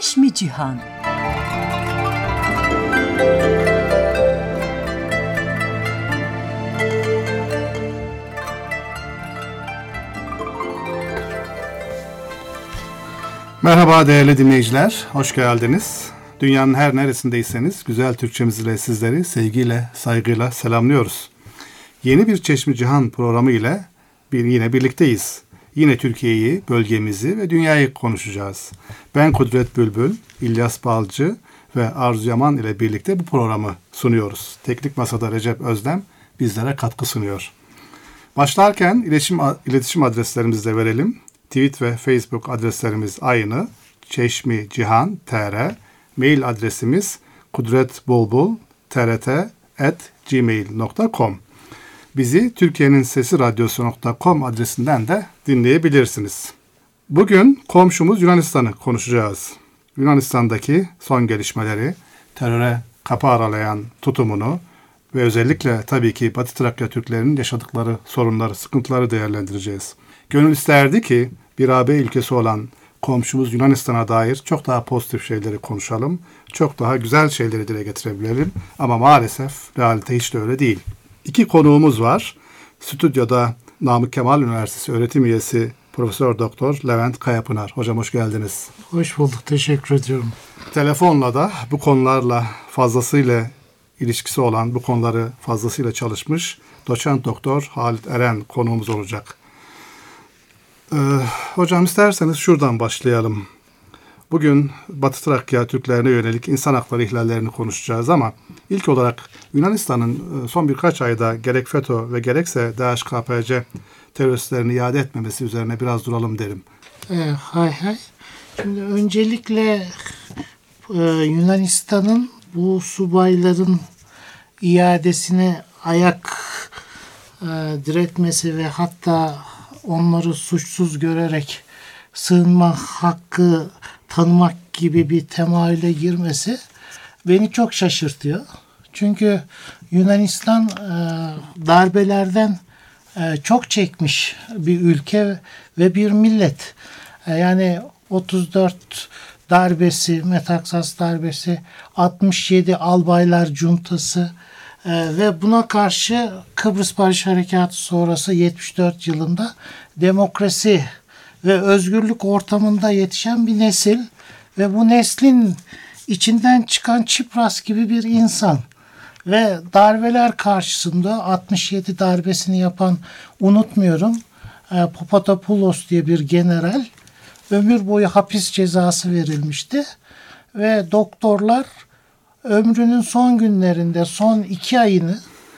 Çeşmi Cihan. Merhaba değerli dinleyiciler, hoş geldiniz. Dünyanın her neresindeyseniz güzel Türkçemiz ile sizleri sevgiyle, saygıyla selamlıyoruz. Yeni bir Çeşmi Cihan programı ile yine birlikteyiz. Yine Türkiye'yi, bölgemizi ve dünyayı konuşacağız. Ben Kudret Bülbül, İlyas Balcı ve Arzu Yaman ile birlikte bu programı sunuyoruz. Teknik Masada Recep Özdem bizlere katkı sunuyor. Başlarken iletişim adreslerimizi de verelim. Tweet ve Facebook adreslerimiz aynı. Çeşmi Cihan TR. Mail adresimiz kudretbulbul@gmail.com. Bizi Türkiye'nin Sesi Radyosu.com adresinden de dinleyebilirsiniz. Bugün komşumuz Yunanistan'ı konuşacağız. Yunanistan'daki son gelişmeleri, teröre kapı aralayan tutumunu ve özellikle tabii ki Batı Trakya Türklerinin yaşadıkları sorunları, sıkıntıları değerlendireceğiz. Gönül isterdi ki bir AB ülkesi olan komşumuz Yunanistan'a dair çok daha pozitif şeyleri konuşalım, çok daha güzel şeyleri dile getirebilelim ama maalesef realite hiç de öyle değil. İki konuğumuz var. Stüdyoda Namık Kemal Üniversitesi öğretim üyesi Profesör Doktor Levent Kayapınar. Hocam hoş geldiniz. Hoş bulduk, teşekkür ediyorum. Telefonla da bu konularla fazlasıyla ilişkisi olan, bu konuları fazlasıyla çalışmış Doçent Doktor Halit Eren konuğumuz olacak. Hocam isterseniz şuradan başlayalım. Bugün Batı Trakya Türklerine yönelik insan hakları ihlallerini konuşacağız ama ilk olarak Yunanistan'ın son birkaç ayda gerek FETÖ ve gerekse DHKPC teröristlerini iade etmemesi üzerine biraz duralım derim. Hay. Şimdi öncelikle Yunanistan'ın bu subayların iadesine ayak diretmesi ve hatta onları suçsuz görerek sığınma hakkı tanımak gibi bir temayüle girmesi beni çok şaşırtıyor. Çünkü Yunanistan darbelerden çok çekmiş bir ülke ve bir millet. Yani 34 darbesi, Metaksas darbesi, 67 albaylar cuntası ve buna karşı Kıbrıs Barış Harekatı sonrası 74 yılında demokrasi ve özgürlük ortamında yetişen bir nesil ve bu neslin içinden çıkan Çipras gibi bir insan ve darbeler karşısında 67 darbesini yapan, unutmuyorum, Papadopoulos diye bir general ömür boyu hapis cezası verilmişti ve doktorlar ömrünün son günlerinde son 2 ayını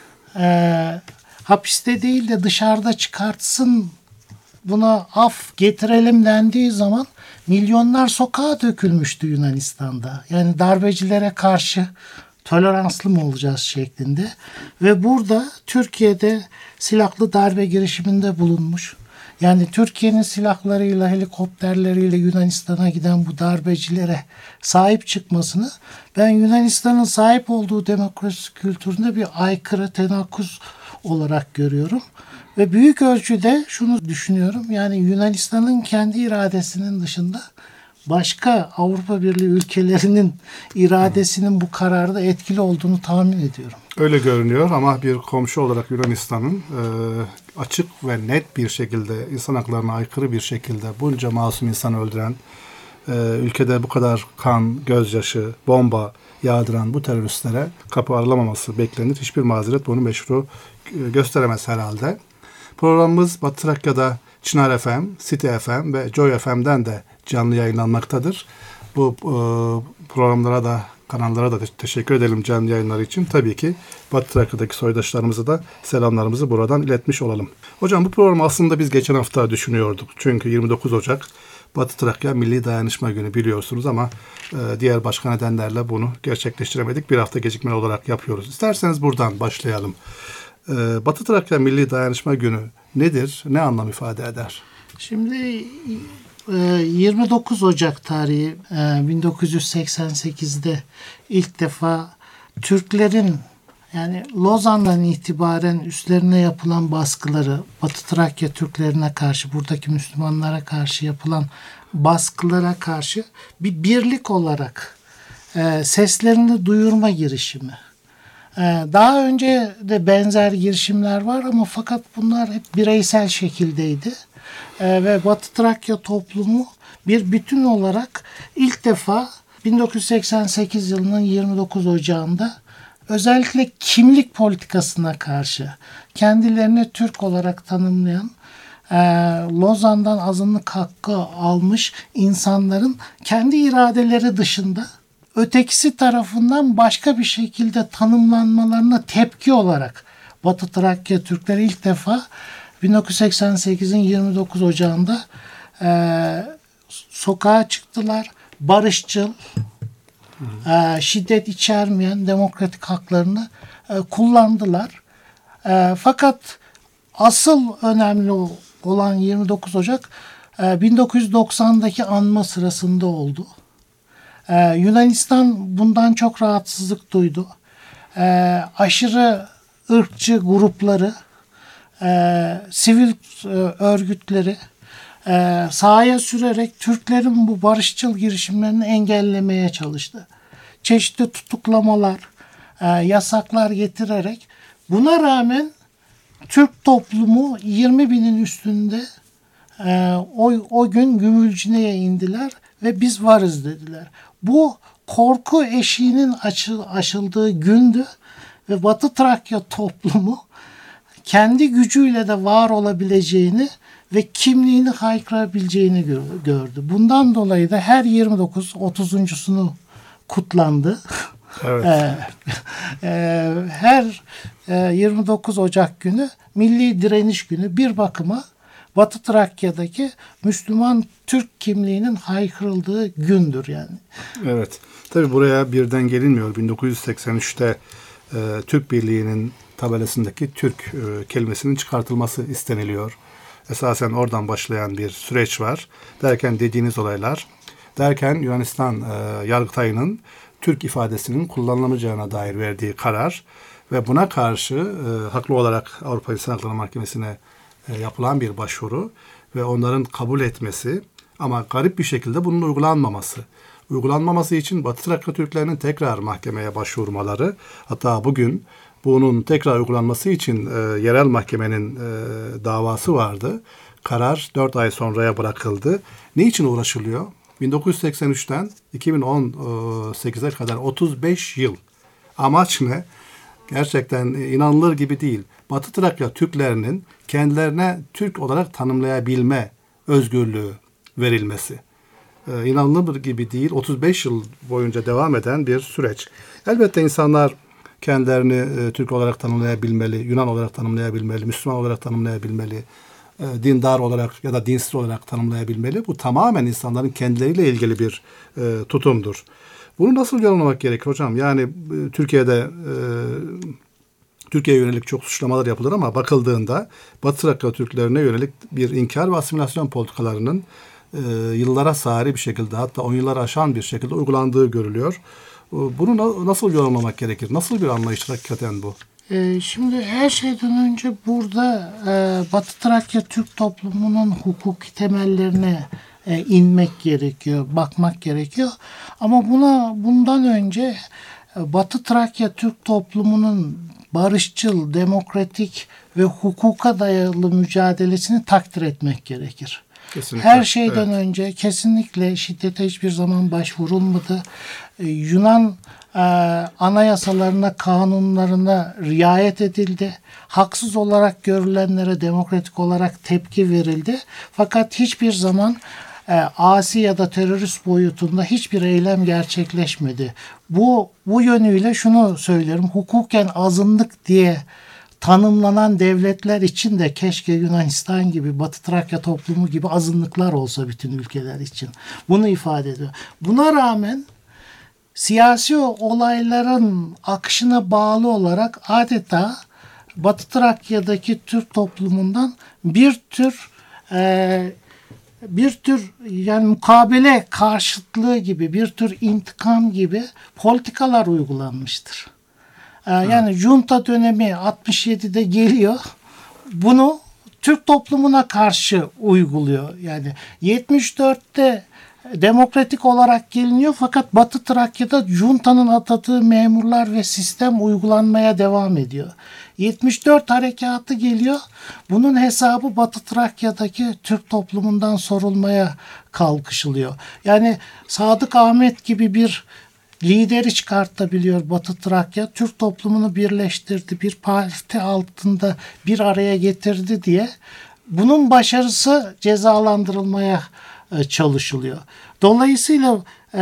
hapiste değil de dışarıda çıkartsın, buna af getirelim dendiği zaman milyonlar sokağa dökülmüştü Yunanistan'da. Yani darbecilere karşı toleranslı mı olacağız şeklinde. Ve burada Türkiye'de silahlı darbe girişiminde bulunmuş. Yani Türkiye'nin silahlarıyla, helikopterleriyle Yunanistan'a giden bu darbecilere sahip çıkmasını ben Yunanistan'ın sahip olduğu demokrasi kültüründe bir aykırı, tenakkuz olarak görüyorum. Ve büyük ölçüde şunu düşünüyorum, yani Yunanistan'ın kendi iradesinin dışında başka Avrupa Birliği ülkelerinin iradesinin bu kararda etkili olduğunu tahmin ediyorum. Öyle görünüyor ama bir komşu olarak Yunanistan'ın açık ve net bir şekilde insan haklarına aykırı bir şekilde bunca masum insanı öldüren, ülkede bu kadar kan, gözyaşı, bomba yağdıran bu teröristlere kapı aralamaması beklenir. Hiçbir mazeret bunu meşru gösteremez herhalde. Programımız Batı Trakya'da Çınar FM, City FM ve Joy FM'den de canlı yayınlanmaktadır. Bu programlara da, kanallara da teşekkür edelim canlı yayınları için. Tabii ki Batı Trakya'daki soydaşlarımıza da selamlarımızı buradan iletmiş olalım. Hocam bu programı aslında biz geçen hafta düşünüyorduk. Çünkü 29 Ocak Batı Trakya Milli Dayanışma Günü biliyorsunuz ama diğer başka nedenlerle bunu gerçekleştiremedik. Bir hafta gecikmeli olarak yapıyoruz. İsterseniz buradan başlayalım. Batı Trakya Milli Dayanışma Günü nedir? Ne anlam ifade eder? Şimdi 29 Ocak tarihi 1988'de ilk defa Türklerin, yani Lozan'dan itibaren üstlerine yapılan baskıları, Batı Trakya Türklerine karşı, buradaki Müslümanlara karşı yapılan baskılara karşı bir birlik olarak seslerini duyurma girişimi. Daha önce de benzer girişimler var ama fakat bunlar hep bireysel şekildeydi. Ve Batı Trakya toplumu bir bütün olarak ilk defa 1988 yılının 29 Ocağı'nda özellikle kimlik politikasına karşı kendilerini Türk olarak tanımlayan, Lozan'dan azınlık hakkı almış insanların kendi iradeleri dışında ötekisi tarafından başka bir şekilde tanımlanmalarına tepki olarak Batı Trakya Türkleri ilk defa 1988'in 29 Ocağı'nda sokağa çıktılar. Barışçıl, şiddet içermeyen demokratik haklarını kullandılar. Fakat asıl önemli olan 29 Ocak 1990'daki anma sırasında oldu. Yunanistan bundan çok rahatsızlık duydu. Aşırı ırkçı grupları, sivil örgütleri sahaya sürerek Türklerin bu barışçıl girişimlerini engellemeye çalıştı. Çeşitli tutuklamalar, yasaklar getirerek buna rağmen Türk toplumu 20 binin üstünde o gün Gümülcine'ye indiler ve biz varız dediler. Bu korku eşiğinin aşıldığı gündü ve Batı Trakya toplumu kendi gücüyle de var olabileceğini ve kimliğini haykırabileceğini gördü. Bundan dolayı da her 29-30'uncusunu kutlandı. Evet. Her 29 Ocak günü Milli Direniş Günü bir bakıma Batı Trakya'daki Müslüman Türk kimliğinin haykırıldığı gündür yani. Evet. Tabii buraya birden gelinmiyor. 1983'te Türk Birliği'nin tabelasındaki Türk kelimesinin çıkartılması isteniliyor. Esasen oradan başlayan bir süreç var. Derken dediğiniz olaylar. Derken Yunanistan Yargıtayı'nın Türk ifadesinin kullanılamayacağına dair verdiği karar ve buna karşı haklı olarak Avrupa İnsan Hakları Mahkemesi'ne yapılan bir başvuru ve onların kabul etmesi ama garip bir şekilde bunun uygulanmaması. Uygulanmaması için Batı Trakya Türklerinin tekrar mahkemeye başvurmaları, hatta bugün bunun tekrar uygulanması için yerel mahkemenin davası vardı. Karar 4 ay sonraya bırakıldı. Ne için uğraşılıyor? 1983'ten 2018'e kadar 35 yıl. Amaç ne? Gerçekten inanılır gibi değil. Batı Trakya Türklerinin kendilerine Türk olarak tanımlayabilme özgürlüğü verilmesi. İnanılır gibi değil. 35 yıl boyunca devam eden bir süreç. Elbette insanlar kendilerini Türk olarak tanımlayabilmeli, Yunan olarak tanımlayabilmeli, Müslüman olarak tanımlayabilmeli, dindar olarak ya da dinsiz olarak tanımlayabilmeli. Bu tamamen insanların kendileriyle ilgili bir tutumdur. Bunu nasıl yorumlamak gerekir hocam? Yani Türkiye'de Türkiye'ye yönelik çok suçlamalar yapılır ama bakıldığında Batı Trakya Türklerine yönelik bir inkar ve asimilasyon politikalarının yıllara sari bir şekilde, hatta 10 yılları aşan bir şekilde uygulandığı görülüyor. Bunu nasıl yorumlamak gerekir? Nasıl bir anlayış hakikaten bu? Şimdi her şeyden önce burada Batı Trakya Türk toplumunun hukuki temellerine inmek gerekiyor, bakmak gerekiyor. Ama bundan önce Batı Trakya Türk toplumunun barışçıl, demokratik ve hukuka dayalı mücadelesini takdir etmek gerekir. Kesinlikle. Her şeyden önce kesinlikle şiddete hiçbir zaman başvurulmadı. Yunan anayasalarına, kanunlarına riayet edildi. Haksız olarak görülenlere demokratik olarak tepki verildi. Fakat hiçbir zaman asi ya da terörist boyutunda hiçbir eylem gerçekleşmedi. Bu yönüyle şunu söylerim. Hukuken azınlık diye tanımlanan devletler için de keşke Yunanistan gibi, Batı Trakya toplumu gibi azınlıklar olsa bütün ülkeler için. Bunu ifade ediyor. Buna rağmen siyasi olayların akışına bağlı olarak adeta Batı Trakya'daki Türk toplumundan bir tür yani mukabele karşıtlığı gibi, bir tür intikam gibi politikalar uygulanmıştır. Yani junta dönemi 67'de geliyor. Bunu Türk toplumuna karşı uyguluyor. Yani 74'te demokratik olarak geliniyor fakat Batı Trakya'da junta'nın atadığı memurlar ve sistem uygulanmaya devam ediyor. 74 harekatı geliyor. Bunun hesabı Batı Trakya'daki Türk toplumundan sorulmaya kalkışılıyor. Yani Sadık Ahmet gibi bir lideri çıkartabiliyor Batı Trakya. Türk toplumunu birleştirdi, bir parti altında bir araya getirdi diye. Bunun başarısı cezalandırılmaya çalışılıyor. Dolayısıyla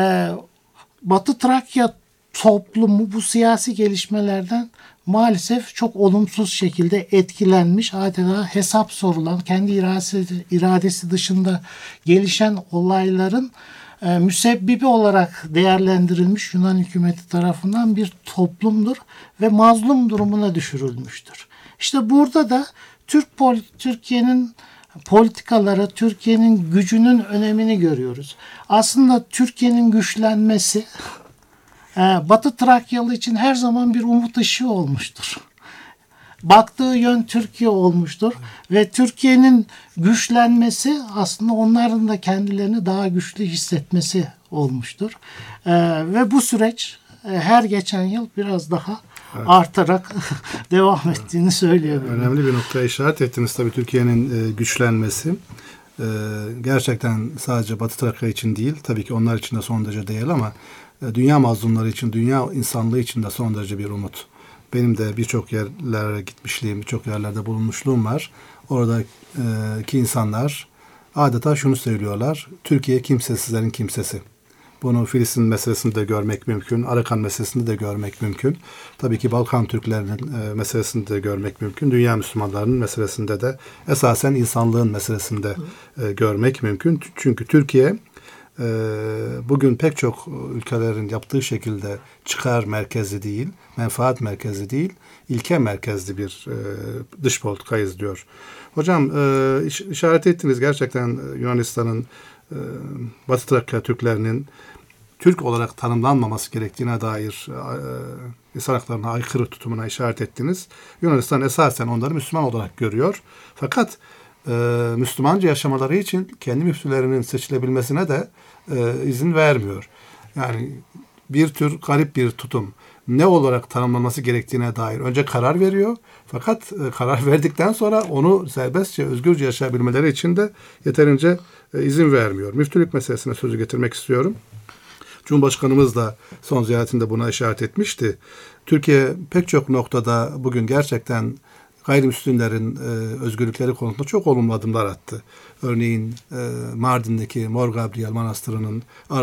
Batı Trakya toplumu bu siyasi gelişmelerden maalesef çok olumsuz şekilde etkilenmiş, adeta hesap sorulan, kendi iradesi dışında gelişen olayların müsebbibi olarak değerlendirilmiş Yunan hükümeti tarafından bir toplumdur ve mazlum durumuna düşürülmüştür. İşte burada da Türkiye'nin politikaları, Türkiye'nin gücünün önemini görüyoruz. Aslında Türkiye'nin güçlenmesi Batı Trakyalı için her zaman bir umut ışığı olmuştur. Baktığı yön Türkiye olmuştur ve Türkiye'nin güçlenmesi aslında onların da kendilerini daha güçlü hissetmesi olmuştur. Ve bu süreç her geçen yıl biraz daha artarak devam ettiğini söyleyebilirim. Önemli bir noktaya işaret ettiniz. Tabii Türkiye'nin güçlenmesi gerçekten sadece Batı Trakya için değil, tabii ki onlar için de son derece değil ama dünya mazlumları için, dünya insanlığı için de son derece bir umut. Benim de birçok yerlere gitmişliğim, birçok yerlerde bulunmuşluğum var. Oradaki insanlar adeta şunu söylüyorlar: Türkiye kimsesizlerin kimsesi. Bunu Filistin meselesinde de görmek mümkün, Arakan meselesinde de görmek mümkün. Tabii ki Balkan Türklerinin meselesinde de görmek mümkün. Dünya Müslümanlarının meselesinde de, esasen insanlığın meselesinde görmek mümkün. Çünkü Türkiye bugün pek çok ülkelerin yaptığı şekilde çıkar merkezli değil, menfaat merkezli değil, ilke merkezli bir dış politika izliyor. Hocam işaret ettiniz, gerçekten Yunanistan'ın Batı Trakya Türklerinin Türk olarak tanımlanmaması gerektiğine dair insan haklarına aykırı tutumuna işaret ettiniz. Yunanistan esasen onları Müslüman olarak görüyor. Fakat Müslümanca yaşamaları için kendi müftülerinin seçilebilmesine de izin vermiyor. Yani bir tür garip bir tutum. Ne olarak tanımlanması gerektiğine dair önce karar veriyor. Fakat karar verdikten sonra onu serbestçe, özgürce yaşayabilmeleri için de yeterince izin vermiyor. Müftülük meselesine sözü getirmek istiyorum. Cumhurbaşkanımız da son ziyaretinde buna işaret etmişti. Türkiye pek çok noktada bugün gerçekten gayrimüslimlerin özgürlükleri konusunda çok olumlu adımlar attı. Örneğin Mardin'deki Mor Gabriel Manastırı'nın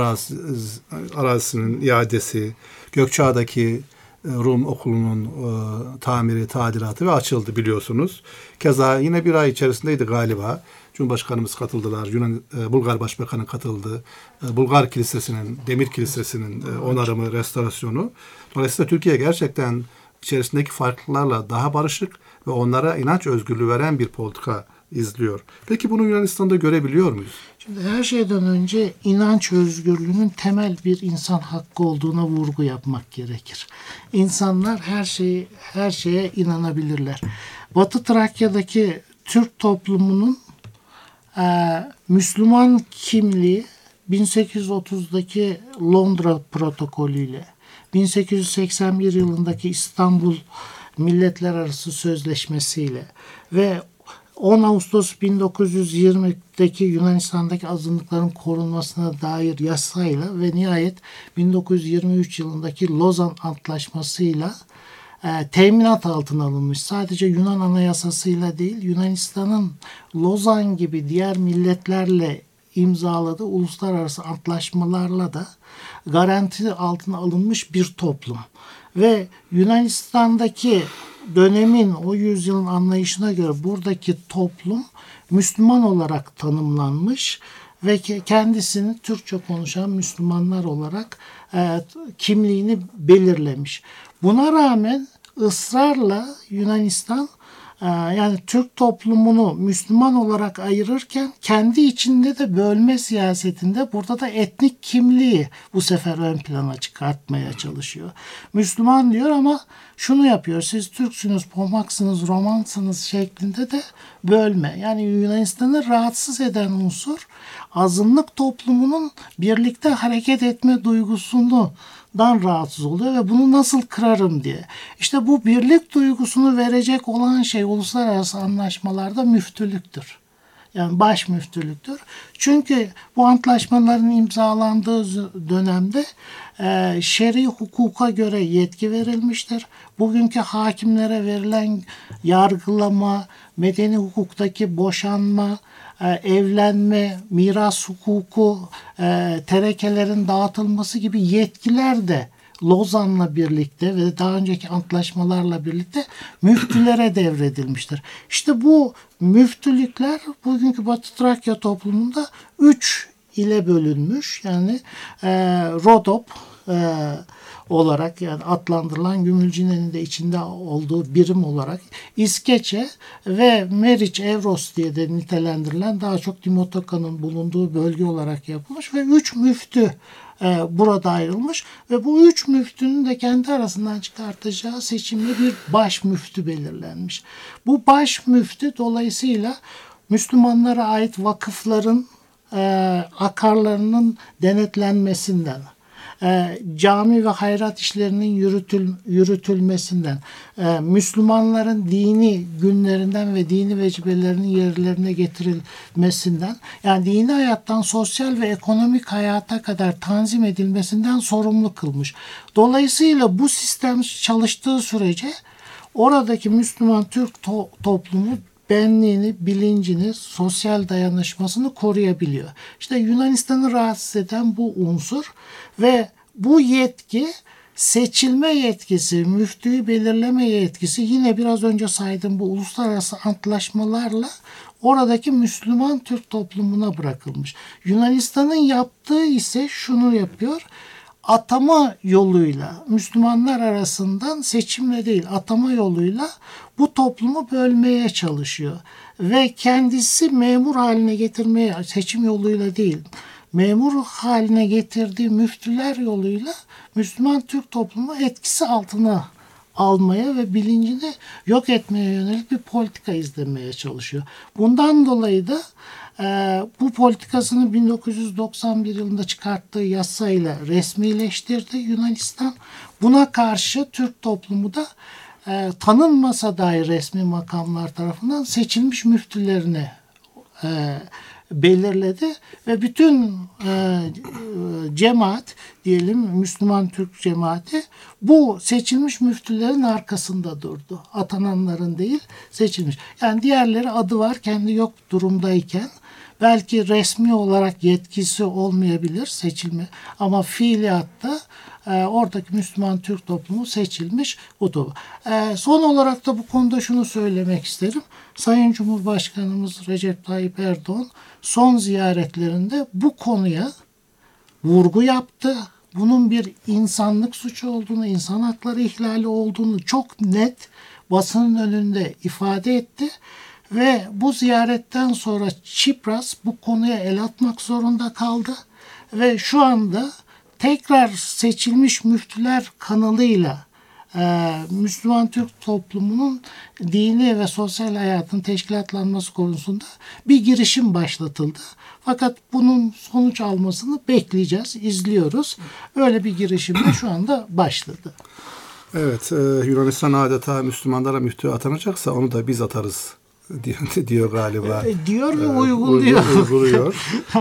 arazisinin iadesi, Gökçeada'daki Rum okulunun tamiri, tadilatı ve açıldı biliyorsunuz. Keza yine bir ay içerisindeydi galiba. Cumhurbaşkanımız katıldılar, Bulgar Başbakanı katıldı. Bulgar Kilisesi'nin, Demir Kilisesi'nin onarımı, restorasyonu. Dolayısıyla Türkiye gerçekten içerisindeki farklılıklarla daha barışık ve onlara inanç özgürlüğü veren bir politika izliyor. Peki bunu Yunanistan'da görebiliyor muyuz? Şimdi her şeyden önce inanç özgürlüğünün temel bir insan hakkı olduğuna vurgu yapmak gerekir. İnsanlar her şeye inanabilirler. Batı Trakya'daki Türk toplumunun Müslüman kimliği 1830'daki Londra protokolüyle 1881 yılındaki İstanbul Milletler Arası Sözleşmesiyle ve 10 Ağustos 1920'deki Yunanistan'daki azınlıkların korunmasına dair yasayla ve nihayet 1923 yılındaki Lozan Antlaşması'yla teminat altına alınmış. Sadece Yunan Anayasası'yla değil, Yunanistan'ın Lozan gibi diğer milletlerle imzaladığı uluslararası antlaşmalarla da garanti altına alınmış bir toplum. Ve Yunanistan'daki dönemin, o yüzyılın anlayışına göre buradaki toplum Müslüman olarak tanımlanmış ve kendisini Türkçe konuşan Müslümanlar olarak kimliğini belirlemiş. Buna rağmen ısrarla Yunanistan Yani Türk toplumunu Müslüman olarak ayırırken kendi içinde de bölme siyasetinde burada da etnik kimliği bu sefer ön plana çıkartmaya çalışıyor. Müslüman diyor ama şunu yapıyor. Siz Türksünüz, Pomaksınız, Romansınız şeklinde de bölme. Yani Yunanistan'ı rahatsız eden unsur azınlık toplumunun birlikte hareket etme duygusundan rahatsız oluyor ve bunu nasıl kırarım diye. İşte bu birlik duygusunu verecek olan şey uluslararası anlaşmalarda müftülüktür. Yani baş müftülüktür. Çünkü bu antlaşmaların imzalandığı dönemde şer'i hukuka göre yetki verilmiştir. Bugünkü hakimlere verilen yargılama, medeni hukuktaki boşanma, evlenme, miras hukuku, terekelerin dağıtılması gibi yetkiler de Lozan'la birlikte ve daha önceki antlaşmalarla birlikte müftülere devredilmiştir. İşte bu müftülükler bugünkü Batı Trakya toplumunda 3 ile bölünmüş. Yani Rodop olarak yani adlandırılan Gümülcine'nin de içinde olduğu birim olarak İskeçe ve Meriç Evros diye de nitelendirilen daha çok Dimotoka'nın bulunduğu bölge olarak yapılmış ve 3 müftü burada ayrılmış ve bu 3 müftünün de kendi arasından çıkartacağı seçimli bir baş müftü belirlenmiş. Bu baş müftü dolayısıyla Müslümanlara ait vakıfların akarlarının denetlenmesinden, cami ve hayrat işlerinin yürütülmesinden, Müslümanların dini günlerinden ve dini vecibelerinin yerlerine getirilmesinden, yani dini hayattan sosyal ve ekonomik hayata kadar tanzim edilmesinden sorumlu kılmış. Dolayısıyla bu sistem çalıştığı sürece oradaki Müslüman Türk toplumu benliğini, bilincini, sosyal dayanışmasını koruyabiliyor. İşte Yunanistan'ı rahatsız eden bu unsur ve bu yetki, seçilme yetkisi, müftüyü belirleme yetkisi yine biraz önce saydığım bu uluslararası antlaşmalarla oradaki Müslüman Türk toplumuna bırakılmış. Yunanistan'ın yaptığı ise şunu yapıyor. Atama yoluyla Müslümanlar arasından seçimle değil atama yoluyla bu toplumu bölmeye çalışıyor. Ve kendisi memur haline getirmeye seçim yoluyla değil memur haline getirdiği müftüler yoluyla Müslüman Türk toplumu etkisi altına almaya ve bilincini yok etmeye yönelik bir politika izlemeye çalışıyor. Bundan dolayı da bu politikasını 1991 yılında çıkarttığı yasayla resmileştirdi Yunanistan. Buna karşı Türk toplumu da tanınmasa dahi resmi makamlar tarafından seçilmiş müftülerini belirledi ve bütün cemaat diyelim Müslüman Türk cemaati bu seçilmiş müftülerin arkasında durdu. Atananların değil seçilmiş. Yani diğerleri adı var kendi yok durumdayken belki resmi olarak yetkisi olmayabilir seçilme ama fiiliyatta oradaki Müslüman Türk toplumu seçilmiş budur. Son olarak da bu konuda şunu söylemek isterim. Sayın Cumhurbaşkanımız Recep Tayyip Erdoğan son ziyaretlerinde bu konuya vurgu yaptı. Bunun bir insanlık suçu olduğunu, insan hakları ihlali olduğunu çok net basının önünde ifade etti. Ve bu ziyaretten sonra Çipras bu konuya el atmak zorunda kaldı. Ve şu anda tekrar seçilmiş müftüler kanalıyla Müslüman Türk toplumunun dini ve sosyal hayatın teşkilatlanması konusunda bir girişim başlatıldı. Fakat bunun sonuç almasını bekleyeceğiz, izliyoruz. Öyle bir girişim de şu anda başladı. Evet, Yunanistan adeta Müslümanlara müftü atanacaksa onu da biz atarız diyor galiba. Diyor ve uyguluyor.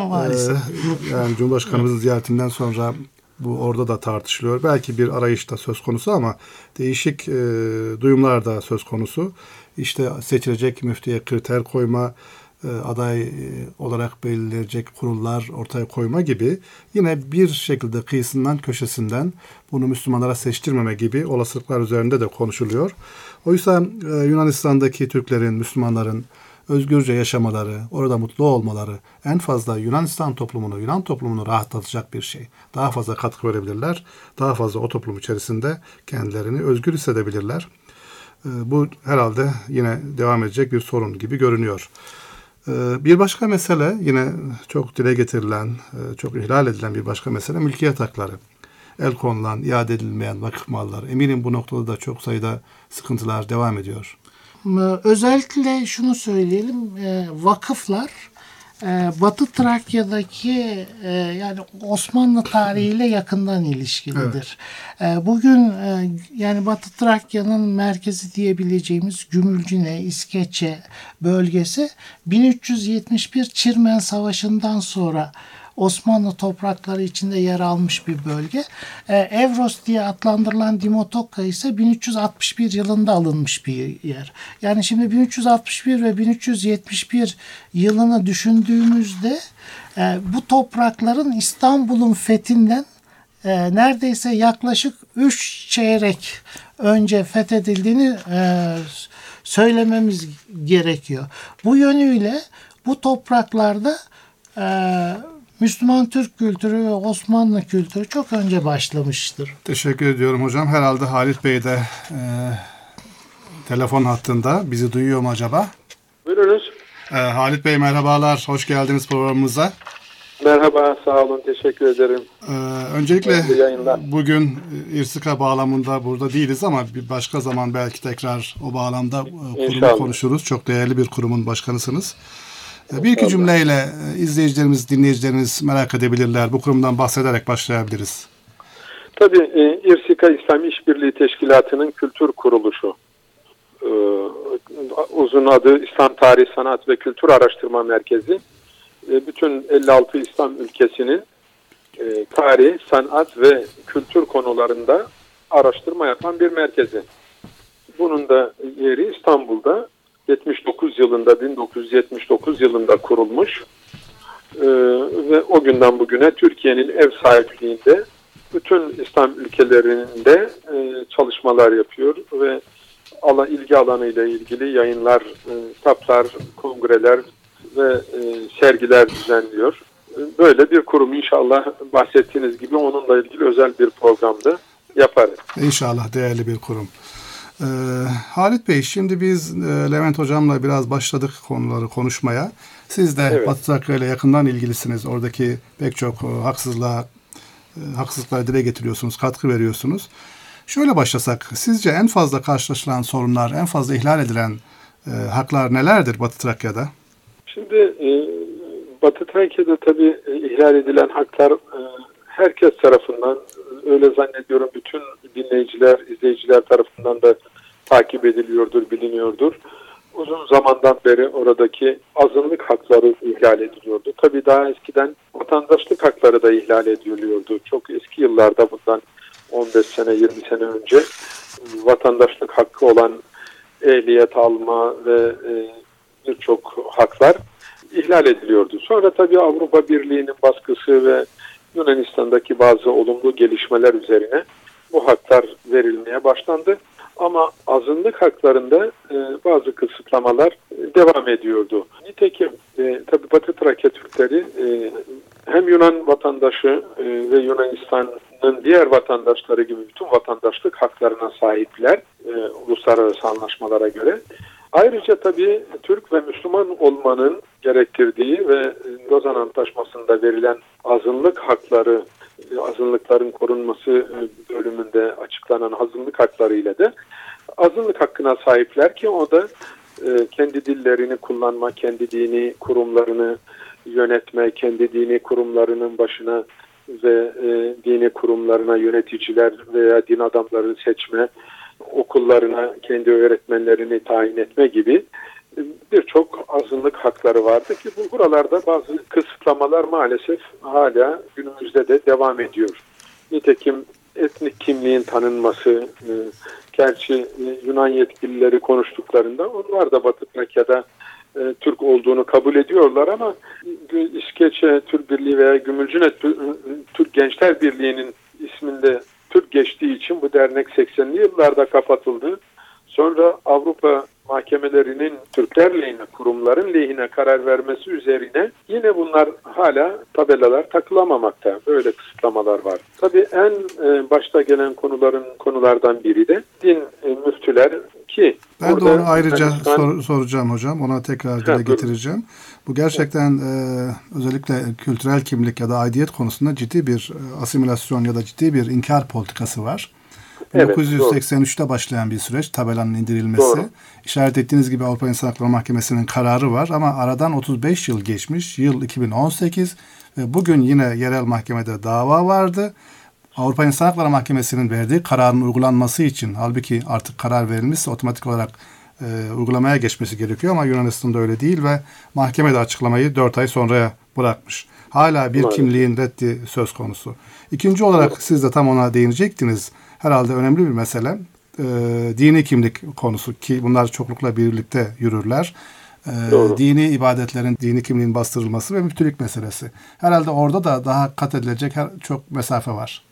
Yani Cumhurbaşkanımızın ziyaretinden sonra bu orada da tartışılıyor. Belki bir arayış da söz konusu ama değişik duyumlar da söz konusu. İşte seçilecek müftüye kriter koyma, aday olarak belirleyecek kurullar ortaya koyma gibi yine bir şekilde kıyısından köşesinden bunu Müslümanlara seçtirmeme gibi olasılıklar üzerinde de konuşuluyor. Oysa Yunanistan'daki Türklerin, Müslümanların özgürce yaşamaları, orada mutlu olmaları en fazla Yunan toplumunu rahatlatacak bir şey. Daha fazla katkı verebilirler. Daha fazla o toplum içerisinde kendilerini özgür hissedebilirler. Bu herhalde yine devam edecek bir sorun gibi görünüyor. Bir başka mesele yine çok dile getirilen, çok ihlal edilen bir başka mesele mülkiyet hakları. El konulan, iade edilmeyen vakıf malları. Eminim bu noktada da çok sayıda sıkıntılar devam ediyor. Özellikle şunu söyleyelim, vakıflar Batı Trakya'daki yani Osmanlı tarihiyle yakından ilişkilidir. Evet. Bugün yani Batı Trakya'nın merkezi diyebileceğimiz Gümülcine, İskeçe bölgesi 1371 Çirmen Savaşı'ndan sonra Osmanlı toprakları içinde yer almış bir bölge. Evros diye adlandırılan Dimotokka ise 1361 yılında alınmış bir yer. Yani şimdi 1361 ve 1371 yılını düşündüğümüzde bu toprakların İstanbul'un fethinden neredeyse yaklaşık 3 çeyrek önce fethedildiğini söylememiz gerekiyor. Bu yönüyle bu topraklarda Müslüman Türk kültürü ve Osmanlı kültürü çok önce başlamıştır. Teşekkür ediyorum hocam. Herhalde Halit Bey de telefon hattında. Bizi duyuyor mu acaba? Buyurunuz. Halit Bey merhabalar. Hoş geldiniz programımıza. Merhaba, sağ olun. Teşekkür ederim. Öncelikle bugün İrsika bağlamında burada değiliz ama bir başka zaman belki tekrar o bağlamda kurumu konuşuruz. Çok değerli bir kurumun başkanısınız. Bir iki cümleyle izleyicilerimiz, dinleyicilerimiz merak edebilirler. Bu kurumdan bahsederek başlayabiliriz. Tabii İrsika İslami İşbirliği Teşkilatı'nın kültür kuruluşu. Uzun adı İslam Tarihi, Sanat ve Kültür Araştırma Merkezi. Bütün 56 İslam ülkesinin tarih, sanat ve kültür konularında araştırma yapan bir merkezi. Bunun da yeri İstanbul'da. 1979 yılında kurulmuş ve o günden bugüne Türkiye'nin ev sahipliğinde bütün İslam ülkelerinde çalışmalar yapıyor ve ilgi alanıyla ilgili yayınlar, kitaplar, kongreler ve sergiler düzenliyor. Böyle bir kurum, inşallah bahsettiğiniz gibi onunla ilgili özel bir programda yaparız. İnşallah değerli bir kurum. Halit Bey, şimdi biz Levent Hocam'la biraz başladık konuları konuşmaya. Siz de evet, Batı Trakya ile yakından ilgilisiniz. Oradaki pek çok haksızlıklara dile getiriyorsunuz, katkı veriyorsunuz. Şöyle başlasak, sizce en fazla karşılaşılan sorunlar, en fazla ihlal edilen haklar nelerdir Batı Trakya'da? Şimdi Batı Trakya'da tabii ihlal edilen haklar herkes tarafından, öyle zannediyorum bütün dinleyiciler, izleyiciler tarafından da takip ediliyordur, biliniyordur. Uzun zamandan beri oradaki azınlık hakları ihlal ediliyordu. Tabii daha eskiden vatandaşlık hakları da ihlal ediliyordu. Çok eski yıllarda, bundan 15 sene, 20 sene önce vatandaşlık hakkı olan ehliyet alma ve birçok haklar ihlal ediliyordu. Sonra tabii Avrupa Birliği'nin baskısı ve Yunanistan'daki bazı olumlu gelişmeler üzerine bu haklar verilmeye başlandı. Ama azınlık haklarında bazı kısıtlamalar devam ediyordu. Nitekim tabii Batı Trakya Türkleri hem Yunan vatandaşı ve Yunanistan'ın diğer vatandaşları gibi bütün vatandaşlık haklarına sahipler uluslararası anlaşmalara göre. Ayrıca tabii Türk ve Müslüman olmanın gerektirdiği ve Lozan Antlaşması'nda verilen azınlık hakları, azınlıkların korunması bölümünde açıklanan azınlık hakları ile de azınlık hakkına sahipler ki o da kendi dillerini kullanma, kendi dini kurumlarını yönetme, kendi dini kurumlarının başına ve dini kurumlarına yöneticiler veya din adamlarını seçme, okullarına kendi öğretmenlerini tayin etme gibi birçok azınlık hakları vardı ki buralarda bazı kısıtlamalar maalesef hala günümüzde de devam ediyor. Nitekim etnik kimliğin tanınması, gerçi Yunan yetkilileri konuştuklarında onlar da Batı Trakya'da Türk olduğunu kabul ediyorlar ama İskeçe Türk Birliği veya Gümülcine Türk Gençler Birliği'nin isminde Türk geçtiği için bu dernek 80'li yıllarda kapatıldı. Sonra Avrupa mahkemelerinin Türkler lehine, kurumların lehine karar vermesi üzerine yine bunlar hala tabelalar takılamamakta. Böyle kısıtlamalar var. Tabii en başta gelen konulardan biri de din müftüler ki ben de onu ayrıca soracağım hocam. Ona tekrar dile getireceğim. Bu gerçekten özellikle kültürel kimlik ya da aidiyet konusunda ciddi bir asimilasyon ya da ciddi bir inkar politikası var. Evet, 1983'te başlayan bir süreç, tabelanın indirilmesi. Doğru. İşaret ettiğiniz gibi Avrupa İnsan Hakları Mahkemesi'nin kararı var ama aradan 35 yıl geçmiş. Yıl 2018 ve bugün yine yerel mahkemede dava vardı. Avrupa İnsan Hakları Mahkemesi'nin verdiği kararın uygulanması için, halbuki artık karar verilmişse otomatik olarak uygulamaya geçmesi gerekiyor ama Yunanistan'da öyle değil ve mahkeme de açıklamayı 4 ay sonraya bırakmış. Hala bir kimliğin reddi söz konusu. İkinci olarak siz de tam ona değinecektiniz. Herhalde önemli bir mesele. Dini kimlik konusu ki bunlar çoklukla birlikte yürürler. Dini ibadetlerin, dini kimliğin bastırılması ve müftülük meselesi. Herhalde orada da daha kat edilecek çok mesafe var.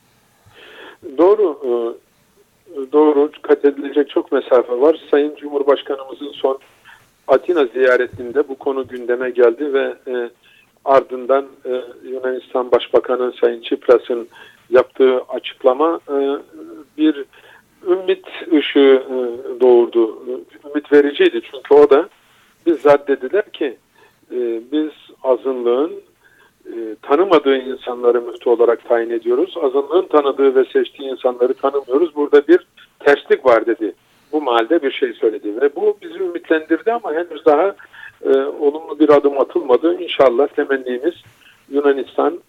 Doğru, kat edilecek çok mesafe var. Sayın Cumhurbaşkanımızın son Atina ziyaretinde bu konu gündeme geldi ve ardından Yunanistan Başbakanı Sayın Tsipras'ın yaptığı açıklama bir ümit ışığı doğurdu. Ümit vericiydi çünkü o da bizzat dediler ki biz azınlığın tanımadığı insanları müftü olarak tayin ediyoruz. Azınlığın tanıdığı ve seçtiği insanları tanımıyoruz. Burada bir terslik var dedi. Bu mahallede bir şey söyledi ve bu bizi ümitlendirdi ama henüz daha olumlu bir adım atılmadı. İnşallah temennimiz Yunanistan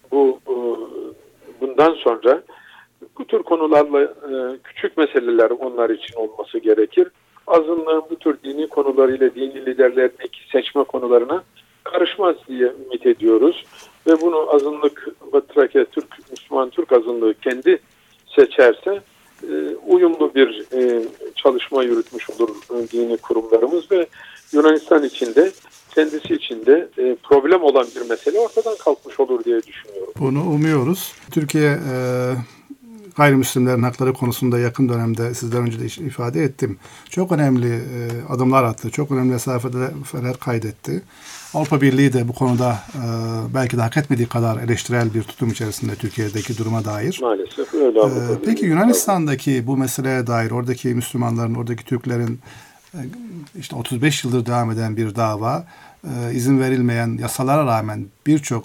bundan sonra bu tür konularla küçük meseleler onlar için olması gerekir. Azınlığın bu tür dini konularıyla dini liderlerdeki seçme konularına karışmaz diye ümit ediyoruz. Ve bunu azınlık ve Trakya Müslüman Türk azınlığı kendi seçerse uyumlu bir çalışma yürütmüş olur dini kurumlarımız ve Yunanistan içinde kendisi içinde problem olan bir mesele ortadan kalkmış olur diye düşünüyorum. Bunu umuyoruz. Türkiye gayrimüslimlerin hakları konusunda yakın dönemde sizden önce de ifade ettim. Çok önemli adımlar attı. Çok önemli mesafeler kaydetti. Avrupa Birliği de bu konuda belki de hak etmediği kadar eleştirel bir tutum içerisinde Türkiye'deki duruma dair. Maalesef öyle. Peki Yunanistan'daki bu meseleye dair oradaki Müslümanların, oradaki Türklerin işte 35 yıldır devam eden bir dava, izin verilmeyen yasalara rağmen birçok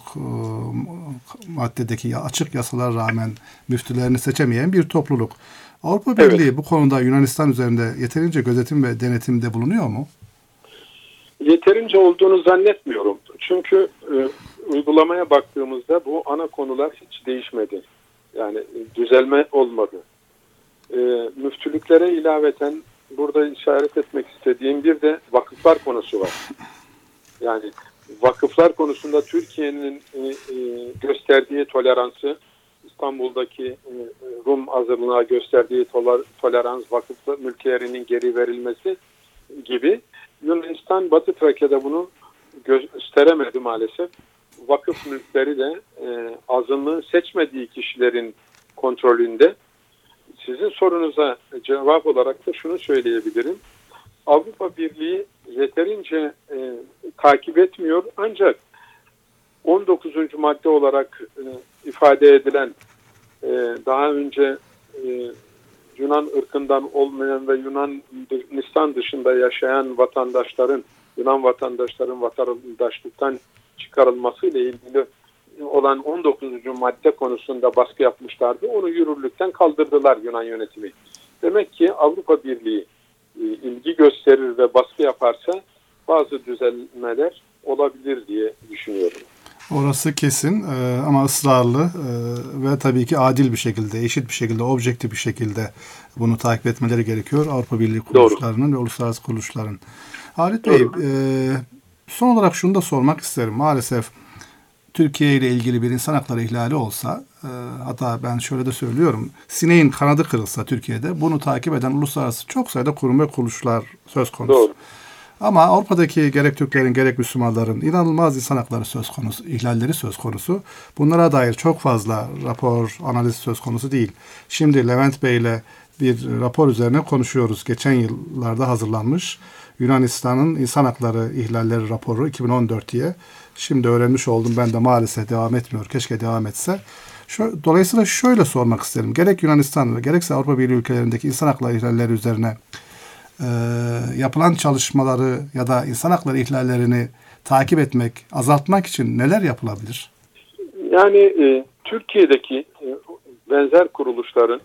maddedeki açık yasalara rağmen müftülerini seçemeyen bir topluluk. Avrupa Birliği bu konuda Yunanistan üzerinde yeterince gözetim ve denetimde bulunuyor mu? Yeterince olduğunu zannetmiyorum. Çünkü uygulamaya baktığımızda bu ana konular hiç değişmedi. Yani düzelme olmadı. Müftülüklere ilaveten burada işaret etmek istediğim bir de vakıflar konusu var. Yani vakıflar konusunda Türkiye'nin gösterdiği toleransı, İstanbul'daki Rum azınlığa gösterdiği tolerans, vakıf mülklerinin geri verilmesi gibi Yunanistan Batı Trakya'da bunu gösteremedi maalesef. Vakıf mülkleri de azınlığı seçmediği kişilerin kontrolünde. Sizin sorunuza cevap olarak da şunu söyleyebilirim. Avrupa Birliği yeterince takip etmiyor ancak 19. madde olarak ifade edilen daha önce Yunan ırkından olmayan ve Yunanistan dışında yaşayan vatandaşların, Yunan vatandaşların vatandaşlıktan çıkarılması ile ilgili olan 19. madde konusunda baskı yapmışlardı. Onu yürürlükten kaldırdılar Yunan yönetimi. Demek ki Avrupa Birliği ilgi gösterir ve baskı yaparsa bazı düzelmeler olabilir diye düşünüyorum. Orası kesin ama ısrarlı ve tabii ki adil bir şekilde, eşit bir şekilde, objektif bir şekilde bunu takip etmeleri gerekiyor Avrupa Birliği kuruluşlarının ve uluslararası kuruluşların. Halit Bey, son olarak şunu da sormak isterim. Maalesef Türkiye ile ilgili bir insan hakları ihlali olsa, hatta ben şöyle de söylüyorum, sineğin kanadı kırılsa Türkiye'de bunu takip eden uluslararası çok sayıda kurum ve kuruluşlar söz konusu. Doğru. Ama Avrupa'daki gerek Türklerin gerek Müslümanların inanılmaz insan hakları söz konusu, ihlalleri söz konusu. Bunlara dair çok fazla rapor, analiz söz konusu değil. Şimdi Levent Bey ile bir rapor üzerine konuşuyoruz. Geçen yıllarda hazırlanmış Yunanistan'ın insan hakları ihlalleri raporu 2014 diye. Şimdi öğrenmiş oldum. Ben de maalesef devam etmiyor. Keşke devam etse. Dolayısıyla şöyle sormak isterim. Gerek Yunanistan gerekse Avrupa Birliği ülkelerindeki insan hakları ihlalleri üzerine yapılan çalışmaları ya da insan hakları ihlallerini takip etmek, azaltmak için neler yapılabilir? Yani Türkiye'deki benzer kuruluşların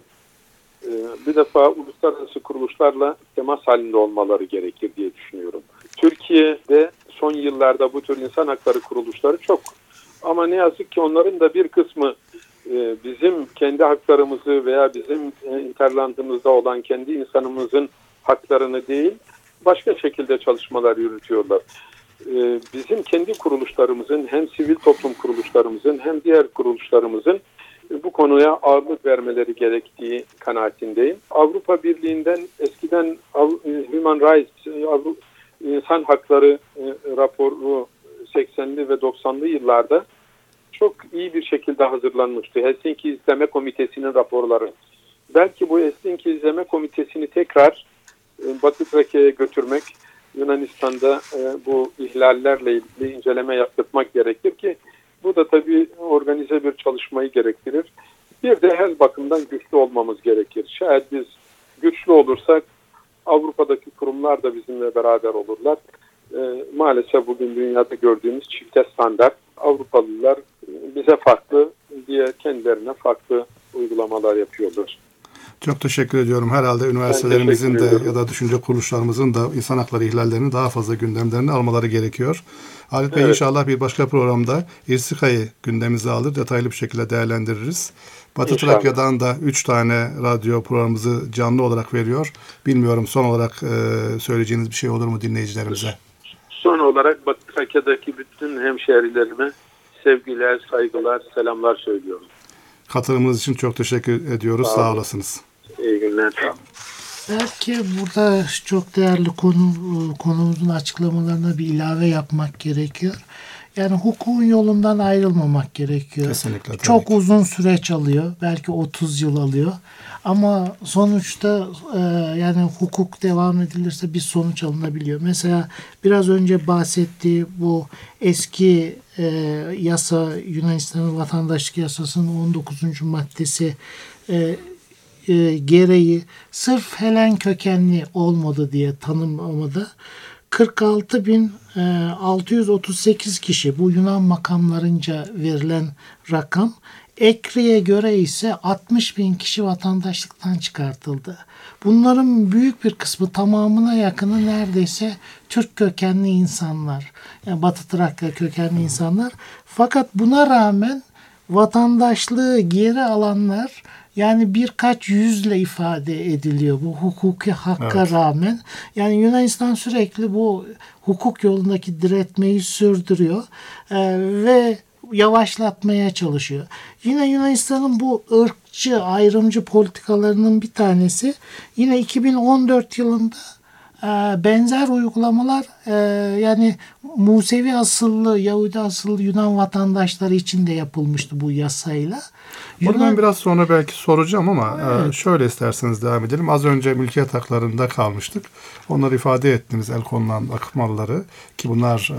bir defa uluslararası kuruluşlarla temas halinde olmaları gerekir diye düşünüyorum. Türkiye'de son yıllarda bu tür insan hakları kuruluşları çok. Ama ne yazık ki onların da bir kısmı bizim kendi haklarımızı veya bizim interlandımızda olan kendi insanımızın haklarını değil, başka şekilde çalışmalar yürütüyorlar. Bizim kendi kuruluşlarımızın, hem sivil toplum kuruluşlarımızın hem diğer kuruluşlarımızın bu konuya ağırlık vermeleri gerektiği kanaatindeyim. Avrupa Birliği'nden eskiden Human Rights, İnsan Hakları raporu 80'li ve 90'lı yıllarda çok iyi bir şekilde hazırlanmıştı. Helsinki İzleme Komitesi'nin raporları. Belki bu Helsinki İzleme Komitesi'ni tekrar Batı Trakya'ya götürmek, Yunanistan'da bu ihlallerle ilgili inceleme yaptırmak gerekir ki bu da tabii organize bir çalışmayı gerektirir. Bir de her bakımdan güçlü olmamız gerekir. Şayet biz güçlü olursak Avrupa'daki kurumlar da bizimle beraber olurlar. Maalesef bugün dünyada gördüğümüz çifte standart. Avrupalılar bize farklı diye kendilerine farklı uygulamalar yapıyorlar. Çok teşekkür ediyorum. Herhalde üniversitelerimizin de ya da düşünce kuruluşlarımızın da insan hakları ihlallerini daha fazla gündemlerine almaları gerekiyor. Halit Bey, inşallah bir başka programda İrsika'yı gündemimize alır, detaylı bir şekilde değerlendiririz. Batı Trakya'dan da 3 tane radyo programımızı canlı olarak veriyor. Bilmiyorum, son olarak söyleyeceğiniz bir şey olur mu dinleyicilerimize? Son olarak Batı Trakya'daki bütün hemşehrilerime sevgiler, saygılar, selamlar söylüyorum. Katılımınız için çok teşekkür ediyoruz. Sağ olasınız. İyi günler. Belki burada çok değerli konumuzun açıklamalarına bir ilave yapmak gerekiyor. Yani hukukun yolundan ayrılmamak gerekiyor. Kesinlikle. Çok uzun süreç alıyor. Belki 30 yıl alıyor. Ama sonuçta yani hukuk devam edilirse bir sonuç alınabiliyor. Mesela biraz önce bahsettiği bu eski yasa, Yunanistan'ın vatandaşlık yasasının 19. maddesi gereği sırf Helen kökenli olmadı diye tanımlamadı. 46.638 kişi, bu Yunan makamlarınca verilen rakam. ECRİ'ye göre ise 60.000 kişi vatandaşlıktan çıkartıldı. Bunların büyük bir kısmı, tamamına yakını neredeyse Türk kökenli insanlar. Yani Batı Trakya kökenli insanlar. Fakat buna rağmen vatandaşlığı geri alanlar, yani birkaç yüzle ifade ediliyor bu hukuki hakka rağmen. Yani Yunanistan sürekli bu hukuk yolundaki diretmeyi sürdürüyor ve yavaşlatmaya çalışıyor. Yine Yunanistan'ın bu ırkçı, ayrımcı politikalarının bir tanesi, yine 2014 yılında benzer uygulamalar yani Musevi asıllı, Yahudi asıllı Yunan vatandaşları için de yapılmıştı bu yasayla. Bunu ben biraz sonra belki soracağım ama şöyle isterseniz devam edelim. Az önce mülkiyet haklarında kalmıştık. Onları ifade ettiniz, el konulan vakıf malları ki bunlar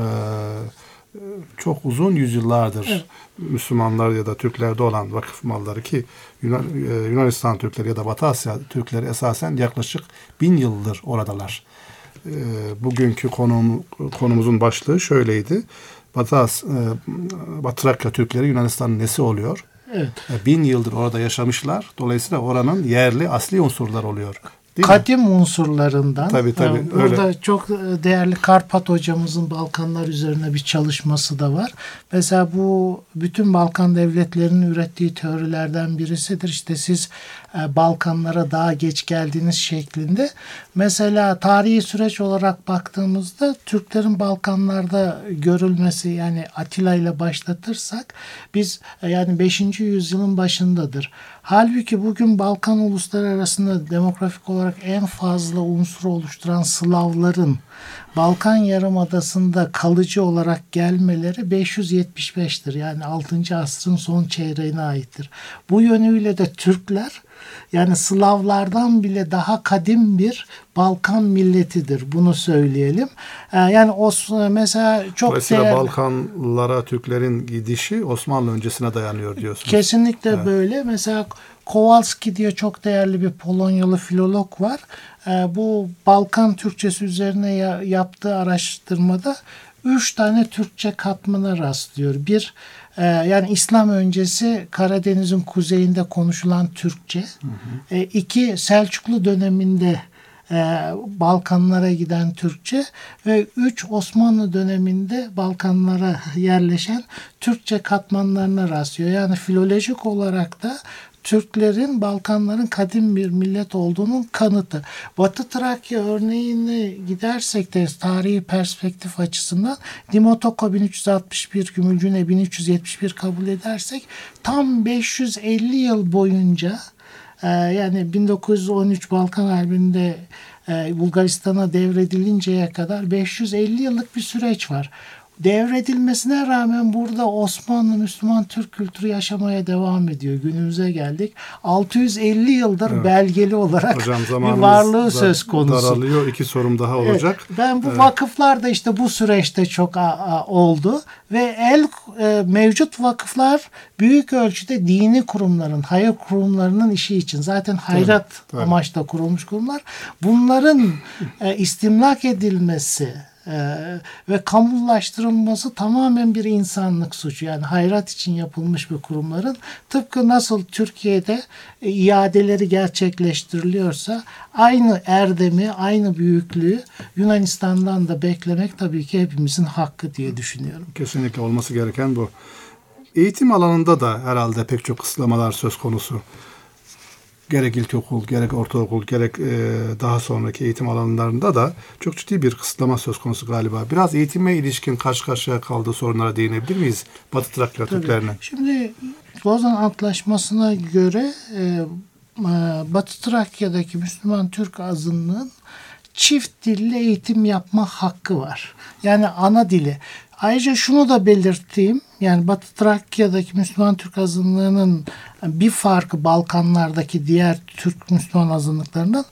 çok uzun yüzyıllardır Müslümanlar ya da Türklerde olan vakıf malları ki Yunanistan Türkleri ya da Batı Asya Türkleri esasen yaklaşık 1000 yıldır oradalar. Bugünkü konumuzun başlığı şöyleydi. Batı Trakya Türkleri Yunanistan'ın nesi oluyor? Evet. 1000 yıldır orada yaşamışlar. Dolayısıyla oranın yerli asli unsurlar oluyor. Kadim unsurlarından. Tabii, burada öyle. çok değerli Karpat hocamızın Balkanlar üzerine bir çalışması da var. Mesela bu bütün Balkan devletlerinin ürettiği teorilerden birisidir. İşte siz Balkanlara daha geç geldiniz şeklinde. Mesela tarihi süreç olarak baktığımızda Türklerin Balkanlarda görülmesi, yani Atilla ile başlatırsak biz yani 5. yüzyılın başındadır. Halbuki bugün Balkan ulusları arasında demografik olarak en fazla unsur oluşturan Slavların Balkan Yarımadası'nda kalıcı olarak gelmeleri 575'tir. Yani 6. asrın son çeyreğine aittir. Bu yönüyle de Türkler yani Slavlardan bile daha kadim bir Balkan milletidir. Bunu söyleyelim. Yani mesela çok dolayısıyla değerli. Balkanlara Türklerin gidişi Osmanlı öncesine dayanıyor diyorsunuz. Kesinlikle böyle. Mesela Kowalski diye çok değerli bir Polonyalı filolog var. Bu Balkan Türkçesi üzerine yaptığı araştırmada 3 tane Türkçe katmana rastlıyor. Bir, yani İslam öncesi Karadeniz'in kuzeyinde konuşulan Türkçe. İki, Selçuklu döneminde Balkanlara giden Türkçe ve 3 Osmanlı döneminde Balkanlara yerleşen Türkçe katmanlarına rastlıyor. Yani filolojik olarak da Türklerin Balkanların kadim bir millet olduğunun kanıtı. Batı Trakya örneğine gidersek de tarihi perspektif açısından Dimotoko 1361, Gümülcine 1371 kabul edersek tam 550 yıl boyunca yani 1913 Balkan Harbi'nde Bulgaristan'a devredilinceye kadar 550 yıllık bir süreç var. Devredilmesine rağmen burada Osmanlı Müslüman Türk kültürü yaşamaya devam ediyor. Günümüze geldik. 650 yıldır belgeli olarak hocam, bir varlığı söz konusu. Daralıyor. 2 sorum daha olacak. Evet, ben bu vakıflar da işte bu süreçte çok oldu ve mevcut vakıflar büyük ölçüde dini kurumların, hayır kurumlarının işi için zaten hayrat amaçla kurulmuş kurumlar. Bunların istimlak edilmesi ve kamulaştırılması tamamen bir insanlık suçu. Yani hayrat için yapılmış bir kurumların, tıpkı nasıl Türkiye'de iadeleri gerçekleştiriliyorsa aynı erdemi, aynı büyüklüğü Yunanistan'dan da beklemek tabii ki hepimizin hakkı diye düşünüyorum. Kesinlikle olması gereken bu. Eğitim alanında da herhalde pek çok kısıtlamalar söz konusu. Gerek ilkokul, gerek ortaokul, gerek daha sonraki eğitim alanlarında da çok ciddi bir kısıtlama söz konusu galiba. Biraz eğitime ilişkin karşı karşıya kaldığı sorunlara değinebilir miyiz Batı Trakya Türklerine? Şimdi Lozan Antlaşması'na göre Batı Trakya'daki Müslüman Türk azınlığın çift dilli eğitim yapma hakkı var. Yani ana dili. Ayrıca şunu da belirteyim. Yani Batı Trakya'daki Müslüman Türk azınlığının bir farkı Balkanlardaki diğer Türk Müslüman azınlıklarından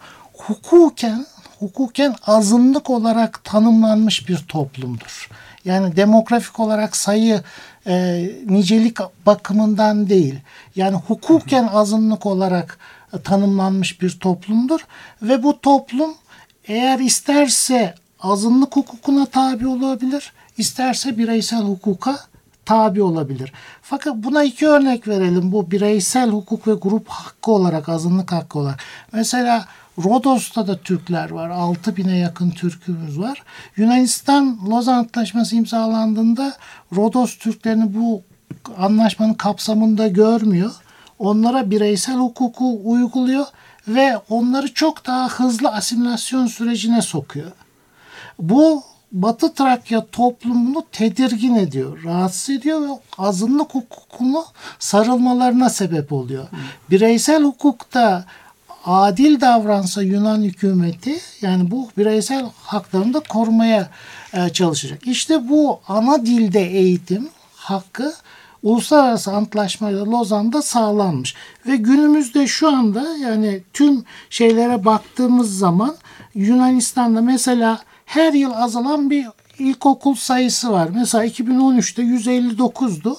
hukuken azınlık olarak tanımlanmış bir toplumdur. Yani demografik olarak sayı nicelik bakımından değil. Yani hukuken azınlık olarak tanımlanmış bir toplumdur ve bu toplum eğer isterse azınlık hukukuna tabi olabilir, isterse bireysel hukuka tabi olabilir. Fakat buna 2 örnek verelim. Bu bireysel hukuk ve grup hakkı olarak, azınlık hakkı olarak. Mesela Rodos'ta da Türkler var. 6.000'e yakın Türk'ümüz var. Yunanistan Lozan Antlaşması imzalandığında Rodos Türklerini bu anlaşmanın kapsamında görmüyor. Onlara bireysel hukuku uyguluyor ve onları çok daha hızlı asimilasyon sürecine sokuyor. Bu Batı Trakya toplumunu tedirgin ediyor, rahatsız ediyor ve azınlık hukukunu sarılmalarına sebep oluyor. Bireysel hukukta adil davransa Yunan hükümeti, yani bu bireysel haklarını da korumaya çalışacak. İşte bu ana dilde eğitim hakkı uluslararası antlaşmayla Lozan'da sağlanmış. Ve günümüzde şu anda yani tüm şeylere baktığımız zaman Yunanistan'da mesela her yıl azalan bir ilkokul sayısı var. Mesela 2013'te 159'du.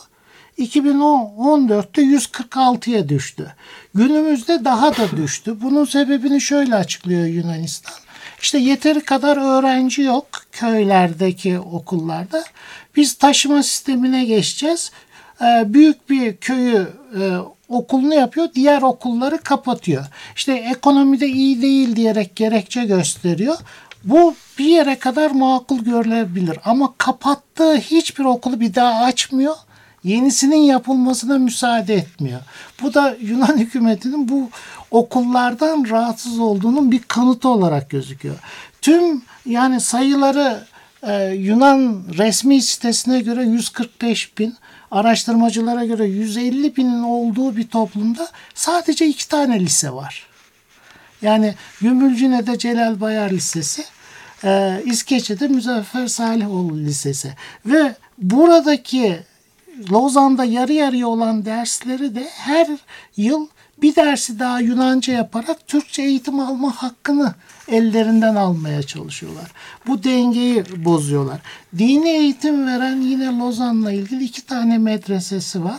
2014'te 146'ya düştü. Günümüzde daha da düştü. Bunun sebebini şöyle açıklıyor Yunanistan. İşte yeteri kadar öğrenci yok köylerdeki okullarda. Biz taşıma sistemine geçeceğiz. Büyük bir köyü okulunu yapıyor, diğer okulları kapatıyor. İşte ekonomide iyi değil diyerek gerekçe gösteriyor. Bu bir yere kadar makul görülebilir ama kapattığı hiçbir okulu bir daha açmıyor. Yenisinin yapılmasına müsaade etmiyor. Bu da Yunan hükümetinin bu okullardan rahatsız olduğunun bir kanıtı olarak gözüküyor. Tüm yani sayıları Yunan resmi sitesine göre 145.000, araştırmacılara göre 150.000'in olduğu bir toplumda sadece 2 tane lise var. Yani Gümülcine'de Celal Bayar Lisesi, İskeçe'de Muzaffer Salihoğlu Lisesi ve buradaki Lozan'da yarı yarıya olan dersleri de her yıl bir dersi daha Yunanca yaparak Türkçe eğitim alma hakkını ellerinden almaya çalışıyorlar. Bu dengeyi bozuyorlar. Dini eğitim veren yine Lozan'la ilgili 2 tane medresesi var.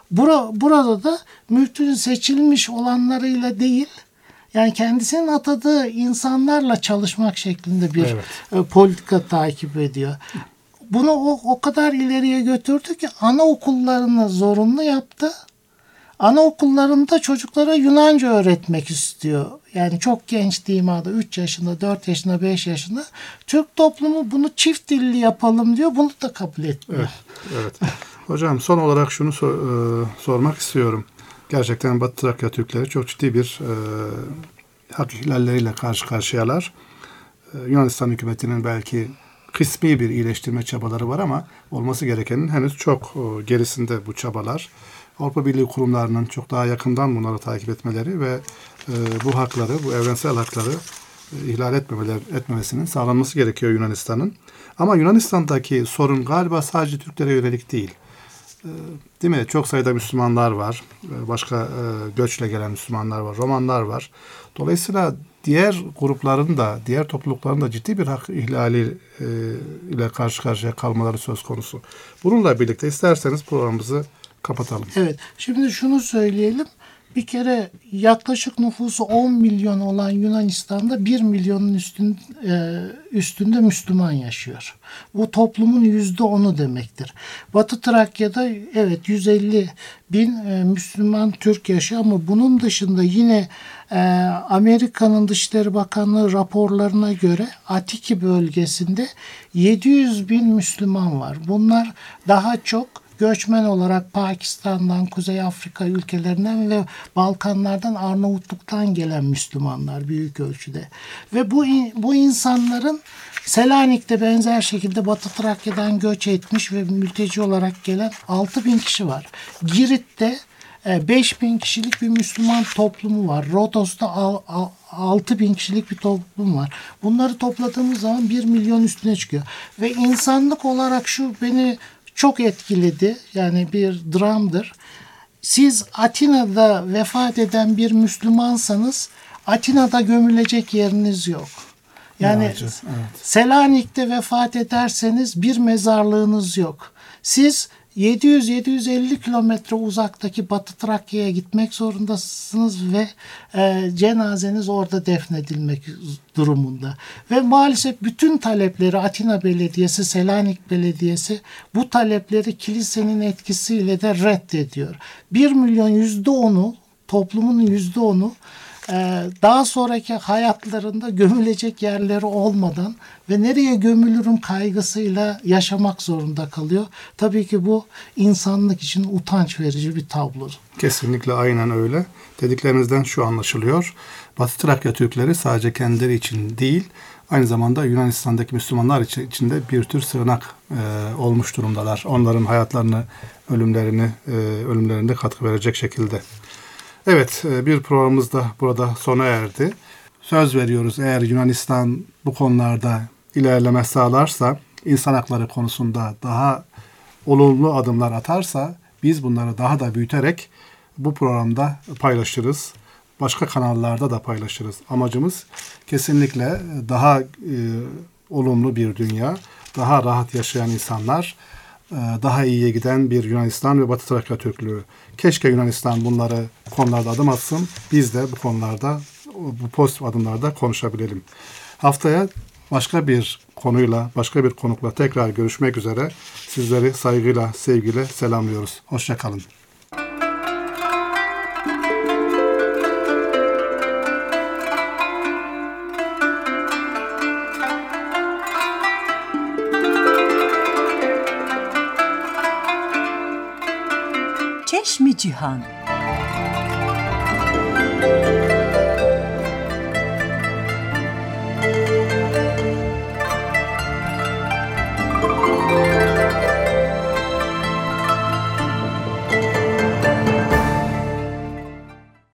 Burada da müftünün seçilmiş olanlarıyla değil, yani kendisinin atadığı insanlarla çalışmak şeklinde bir politika takip ediyor. Bunu o kadar ileriye götürdü ki anaokullarını zorunlu yaptı. Anaokullarında çocuklara Yunanca öğretmek istiyor. Yani çok genç dimada 3 yaşında, 4 yaşında, 5 yaşında. Türk toplumu bunu çift dilli yapalım diyor. Bunu da kabul etmiyor. Evet. Hocam son olarak şunu sormak istiyorum. Gerçekten Batı Trakya Türkleri çok ciddi bir hak ihlalleriyle karşı karşıyalar. Yunanistan hükümetinin belki kısmi bir iyileştirme çabaları var ama olması gerekenin henüz çok gerisinde bu çabalar. Avrupa Birliği kurumlarının çok daha yakından bunları takip etmeleri ve bu hakları, bu evrensel hakları ihlal etmemesinin sağlanması gerekiyor Yunanistan'ın. Ama Yunanistan'daki sorun galiba sadece Türklere yönelik değil. Değil mi? Çok sayıda Müslümanlar var. Başka göçle gelen Müslümanlar var. Romanlar var. Dolayısıyla diğer grupların da, diğer toplulukların da ciddi bir hak ihlali ile karşı karşıya kalmaları söz konusu. Bununla birlikte isterseniz programımızı kapatalım. Evet. Şimdi şunu söyleyelim. Bir kere yaklaşık nüfusu 10 milyon olan Yunanistan'da 1 milyonun üstünde Müslüman yaşıyor. Bu toplumun %10'u demektir. Batı Trakya'da evet 150 bin Müslüman Türk yaşıyor ama bunun dışında yine Amerika'nın Dışişleri Bakanlığı raporlarına göre Atiki bölgesinde 700 bin Müslüman var. Bunlar daha çok göçmen olarak Pakistan'dan, Kuzey Afrika ülkelerinden ve Balkanlardan, Arnavutluk'tan gelen Müslümanlar büyük ölçüde. Ve bu insanların Selanik'te benzer şekilde Batı Trakya'dan göç etmiş ve mülteci olarak gelen 6 bin kişi var. Girit'te 5 bin kişilik bir Müslüman toplumu var. Rodos'ta 6 bin kişilik bir toplum var. Bunları topladığımız zaman 1 milyon üstüne çıkıyor. Ve insanlık olarak şu beni çok etkiledi. Yani bir dramdır. Siz Atina'da vefat eden bir Müslümansanız Atina'da gömülecek yeriniz yok. Yani evet. Selanik'te vefat ederseniz bir mezarlığınız yok. Siz 700-750 kilometre uzaktaki Batı Trakya'ya gitmek zorundasınız ve cenazeniz orada defnedilmek durumunda. Ve maalesef bütün talepleri Atina Belediyesi, Selanik Belediyesi bu talepleri kilisenin etkisiyle de reddediyor. 1 milyon %10'u, toplumun %10'u daha sonraki hayatlarında gömülecek yerleri olmadan ve nereye gömülürüm kaygısıyla yaşamak zorunda kalıyor. Tabii ki bu insanlık için utanç verici bir tablo. Kesinlikle aynen öyle. Dediklerinizden şu anlaşılıyor. Batı Trakya Türkleri sadece kendileri için değil, aynı zamanda Yunanistan'daki Müslümanlar için de bir tür sığınak olmuş durumdalar. Onların hayatlarını, ölümlerine katkı verecek şekilde. Evet, bir programımız da burada sona erdi. Söz veriyoruz, eğer Yunanistan bu konularda ilerleme sağlarsa, insan hakları konusunda daha olumlu adımlar atarsa, biz bunları daha da büyüterek bu programda paylaşırız. Başka kanallarda da paylaşırız. Amacımız kesinlikle daha olumlu bir dünya, daha rahat yaşayan insanlar, daha iyiye giden bir Yunanistan ve Batı Trakya Türklüğü. Keşke Yunanistan konularda adım atsın. Biz de bu konularda, bu pozitif adımlarda konuşabilelim. Haftaya başka bir konuyla, başka bir konukla tekrar görüşmek üzere. Sizleri saygıyla, sevgiyle selamlıyoruz. Hoşça kalın. Çeşmi Cihan.